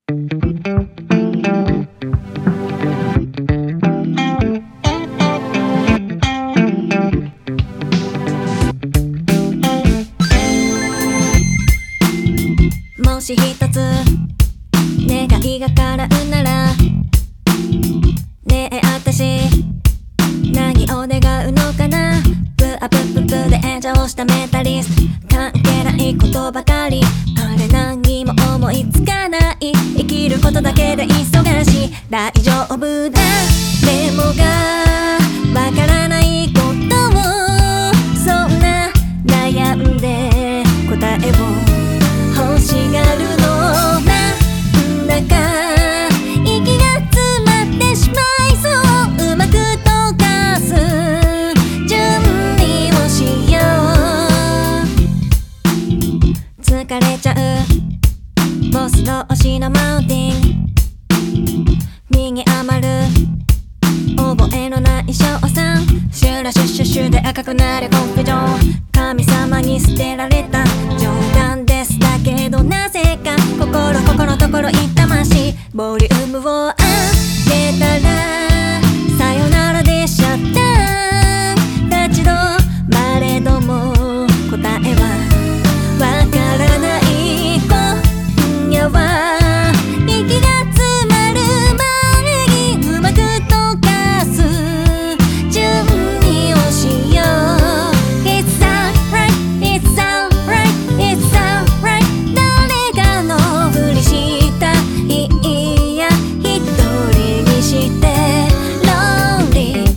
もし一つ願いが叶うなら、ねえあたし何を願うのかな。ブアブブブで炎上したメタリスト、関係ないことばかり、あれ何も思いつかない、生きることだけで忙しい。大丈夫だでもがわからないことを、そんな悩んで答えを欲しがるのなんだか息が詰まってしまいそう。うまく溶かす準備をしよう。疲れちゃうボス同士のマウンティン、身に余る覚えのない賞賛、シュラシュシュシュで赤くなるコンフュージョン、神様に捨てられた冗談ですだけど、なぜか心ここのところ痛ましい。ボリュームを上げたらさよならでシャッター、立ち止まれども答えはわからない。今夜は息が詰まる前にうまく溶かす準備をしよう。 It's alright, it's alright, it's alright、 誰かのふりしたいや一人にして Lonely。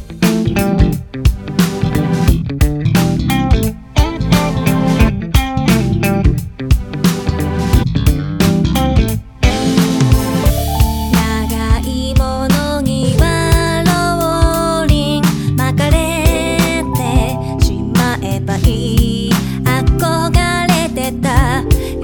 長いものにはローリン巻かれてしまえばいい。憧れてた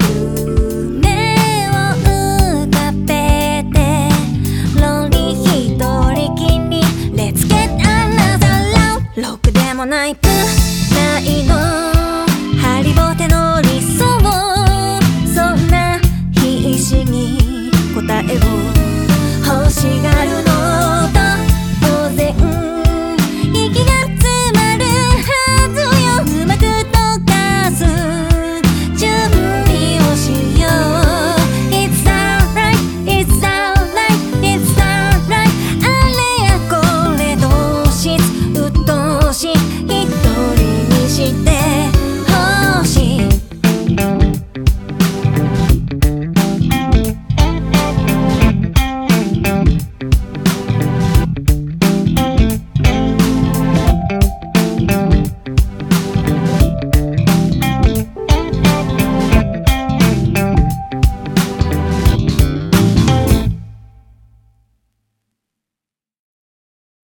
夢を浮かべてロンリー一人きり Let's get another round。 ロックでもないくないのハリボテの理想、そんな必死に答えを欲しがるの